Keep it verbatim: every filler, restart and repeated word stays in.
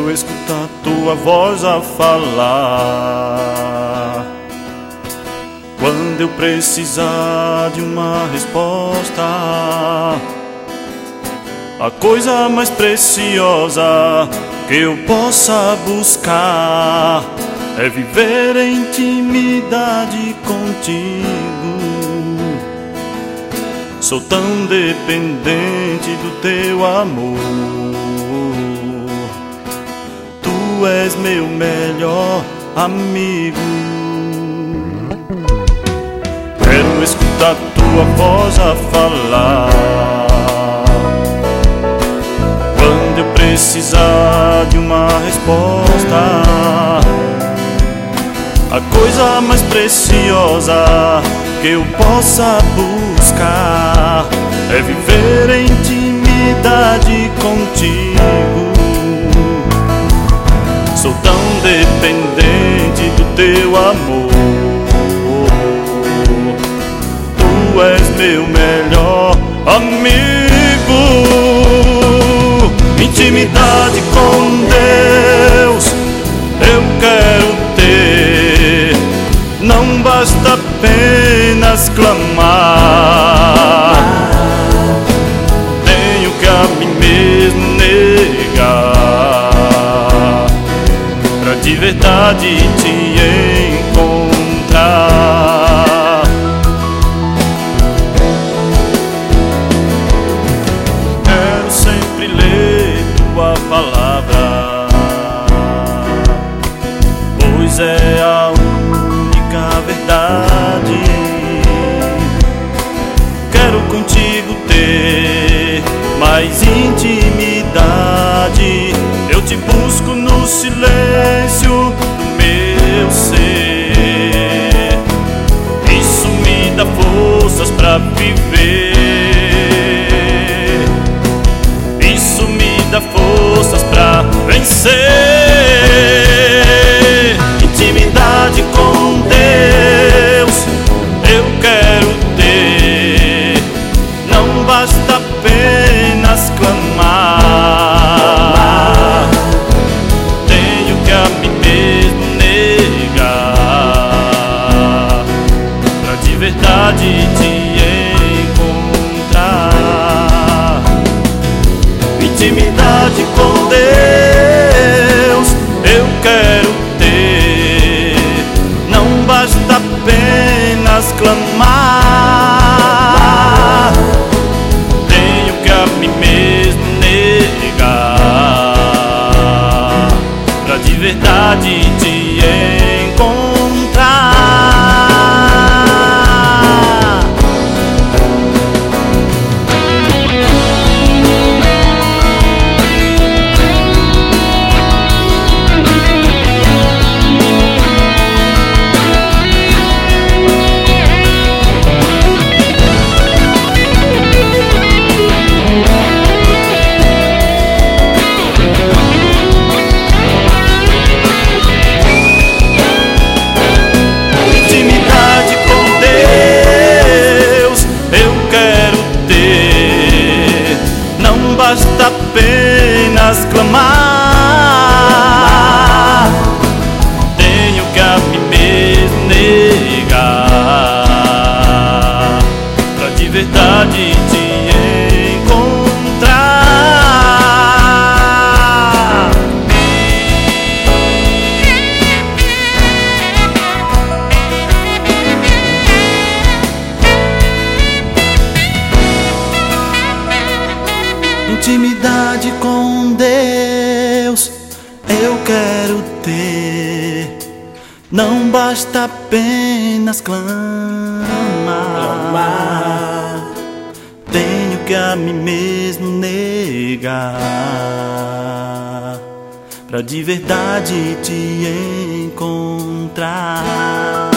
Quero escutar tua voz a falar quando eu precisar de uma resposta. A coisa mais preciosa que eu possa buscar é viver em intimidade contigo. Sou tão dependente do teu amor. Tu és meu melhor amigo. Quero escutar tua voz a falar quando eu precisar de uma resposta. A coisa mais preciosa que eu possa buscar é viver em intimidade contigo. Sou tão dependente do teu amor. Tu és meu melhor amigo. Intimidade com Deus eu quero ter. Não basta apenas clamar. Tenho que a mim mesmo negar pra de verdade te encontrar. Quero sempre ler tua palavra, pois é a única verdade. Quero contigo ter mais intimidade. Eu te busco no silêncio do meu ser. Isso me dá forças pra viver. Isso me dá forças pra vencer. Intimidade com Deus eu quero ter. Não basta apenas clamar. Tenho que a mim mesmo negar pra de verdade te encontrar. Intimidade com Deus eu quero ter. Não basta apenas clamar. Tenho que a mim mesmo negar pra de verdade te encontrar. Intimidade com Deus eu quero ter. Não basta apenas clamar. Tenho que a mim mesmo negar pra de verdade te encontrar. Intimidade com Deus eu quero ter. Não basta apenas clamar. Tenho que a mim mesmo negar pra de verdade te encontrar.